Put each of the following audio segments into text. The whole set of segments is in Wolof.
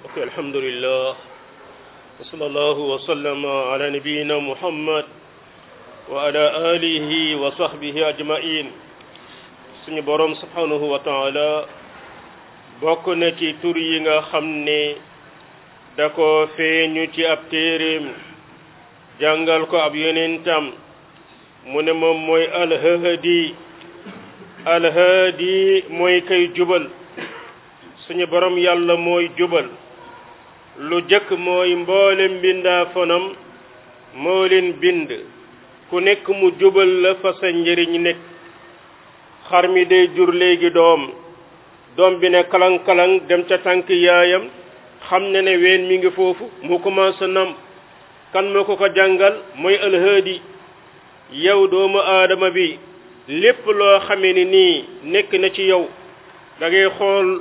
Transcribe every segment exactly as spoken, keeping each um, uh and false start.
ok alhamdulillah wa sallallahu wa sallama ala nabiyyina muhammad wa ala alihi wa sahbihi ajma'in suñu borom subhanahu wa ta'ala bokk na ci tur yi nga xam ne da ko feeñu ci ab téeréem jàngal ko ab yonentam mu ne moom mooy alhaadi alhaadi mooy kay jubal suñu borom yàlla mooy jubal lu jëkk mooy mboolem mbindaa fonam moo leen bind ku nekk mu jubal la fa sa njëriñ nekk xar mi day jur léegi doom doom bi ne kalang-kalang dem ca tànk yaayam xam ne ne ween mi ngi foofu mu commencé nam kan moo ko ko jàngal mooy alhaadi yow doomu aadama bi lépp loo xamee ni nii nekk na ci yow da ngay xool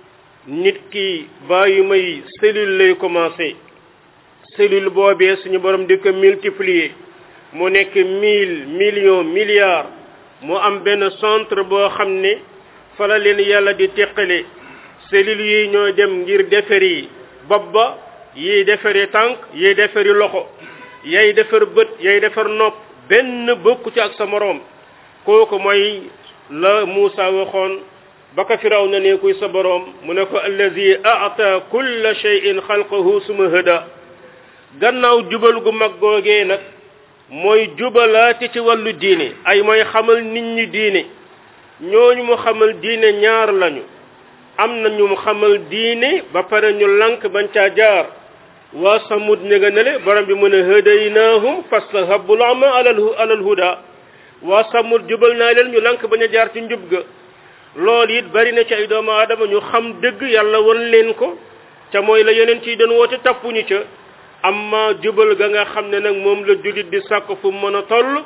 nit ki bàyyi may cellule lay commencé cellule boobee suñu borom di ko multiplier mu nekk mille millions milliards mu am benn centre boo xam ne fa la leen yàlla di teqale cellules yi ñooy dem ngir defari bopp ba yiy defari tànk yiy defari loxo yay defar bët yay defar nopp benn bokku ci ak sa moroom kooku mooy la Muusa waxoon ba ko Firawna ne kuy sa boroom mu ne ko allazi a'ta kulla shay'in xalqahu suma hada gannaaw jubal gu mag googee nag mooy jubalaati ci wàllu diine ay mooy xamal nit ñi diine ñooñu mu xamal diine ñaar lañu am na ñu mu xamal diine ba pare ñu lank bañ caa jaar waa samud ne nga nele borom bi mu ne hadaynahum fastahabul ama alal huda waa samud jubal naa leen ñu lank bañ a jaar ci njub ga loolu it bari na ci ay doomu aadama ñu xam dëgg yàlla won leen ko ca mooy la yeneen ci doon woote tappuñu ca amma jubal ga nga xam ne nag moom la jullit di sàkk fu mën a toll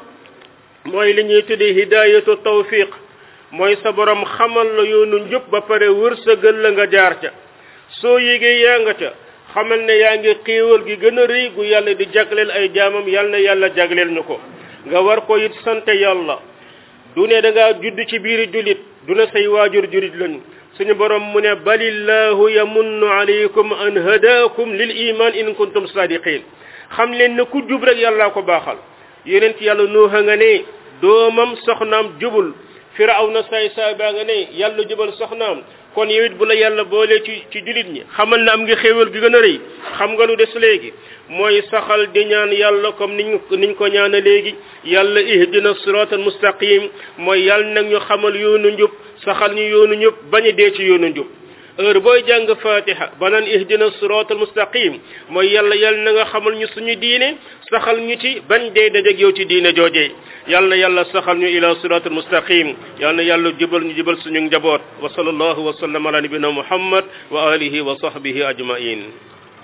mooy li ñuy tuddee hidayatu tawfiq mooy sa borom xamal la yoonu njub ba pare wërsëgal la nga jaar ca soo yégee yaa nga ca xamal ne yaa ngi xéewal gi gën a rëy gu yàlla di jagleel ay jaamam yàlla na yàlla jagleel ñu ko nga war ko it sant yàlla du ne da ngaa judd ci biiri jullit du ne say waajur jullit lañu suñu borom mu ne balillahu yamunnu alaykum an hadakum lil iman in kuntum sadiqin xam leen ne ku jub rek yàllaa ko baaxal yonent yàlla nuuxa nga ne doomam soxnaam jubul firawna say say baa nga ne yàlla jubal soxnaam kon yow it bu la yàlla boole ci ci jullit ñi xamal na am nga xéewal gi gën a rëy xam nga lu des léegi mooy saxal di ñaan yàlla comme niñ niñ ko ñaana léegi yàlla ihdina siratal mustaqim mooy yàlla nag ñu xamal yoonu njub saxal ñu yoonu njub bañ a dee ci yoonu njub heure booy jàng fatiha banaan ihdina siratal mustaqim mooy yàlla yàlla na nga xamal ñu suñu diine saxal ñu ci bañ dee dajeg yow ci diine joojee yàlla na yàlla saxal ñu ila siratal mustaqim yàlla na yàlla jubal ñu jubal suñu njaboot wa sallallahu wa sallam ala nabina muhammad wa alihi wa sahbihi ajmain